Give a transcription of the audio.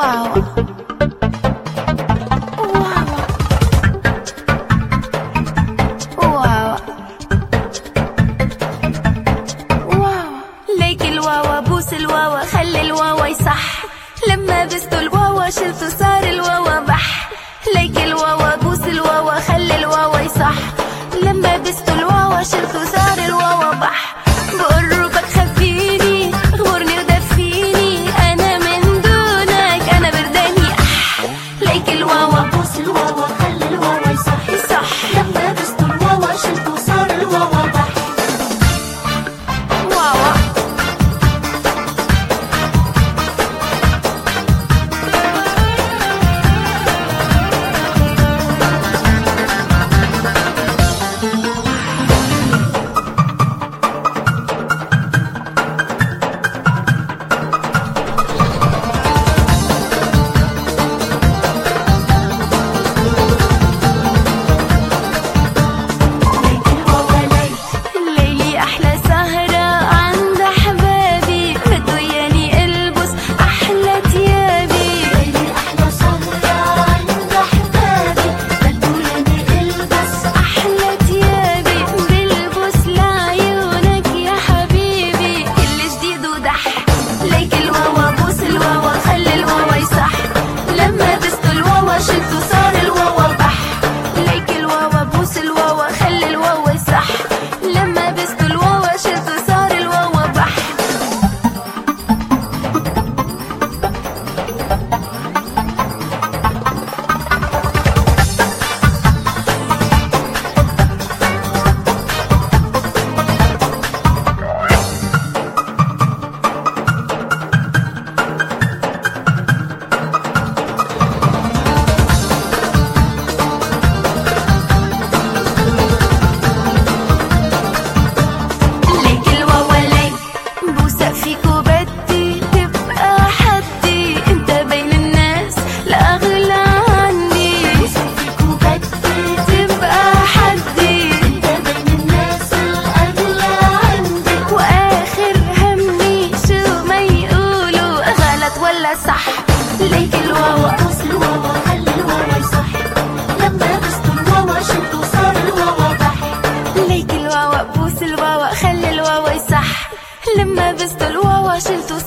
واوا واوا واوا ليك الواوا بوس الواوا خلي الواوا يصح لما بستو الواوا شلتو صار الواوا بح ليك الواوا بوس الواوا خلي الواوا يصح لما بستو الواوا شلتو صار الواوا بح بقربك خبيني غمرني ودفيني انا من دونك انا برداني ليك الواوا بوس الواوا خلي الواوا يصح يصح لما بستو الواوا شلتو صار الواوا بح واوا الليلي أحلى سهرة عند أحبابي بدو ياني ألبس أحلى تيابي ليلي أحلى سهرة عند أحبابي بدو ياني ألبس أحلى تيابي بلبس لعيونك يا حبيبي كل جديد ودح ليك الواوا بوس الواوا خلي الواوا يصح لما بستو الواوا شلتو صار الواوا بح ليك الواوا بوس الواوا خلي الواوا يصح لما بستو الواوا شلتو صار الواوا بح ليك الواوا ليك بوسة فيك وبدي تبقى حدي انت بين الناس لا أغلى عني فيك وبدي تبقى حدي انت بين الناس الأغلى عندي وآخر همي شو ما يقولوا غلط ولا صح ليك الواوا بوس الواوا خلي الواوا يصح لما بستو الواوا شلتو صار الواوا بح ليك الواوا بوس الواوا خلي الواوا يصح لما بستو الواوا شلتو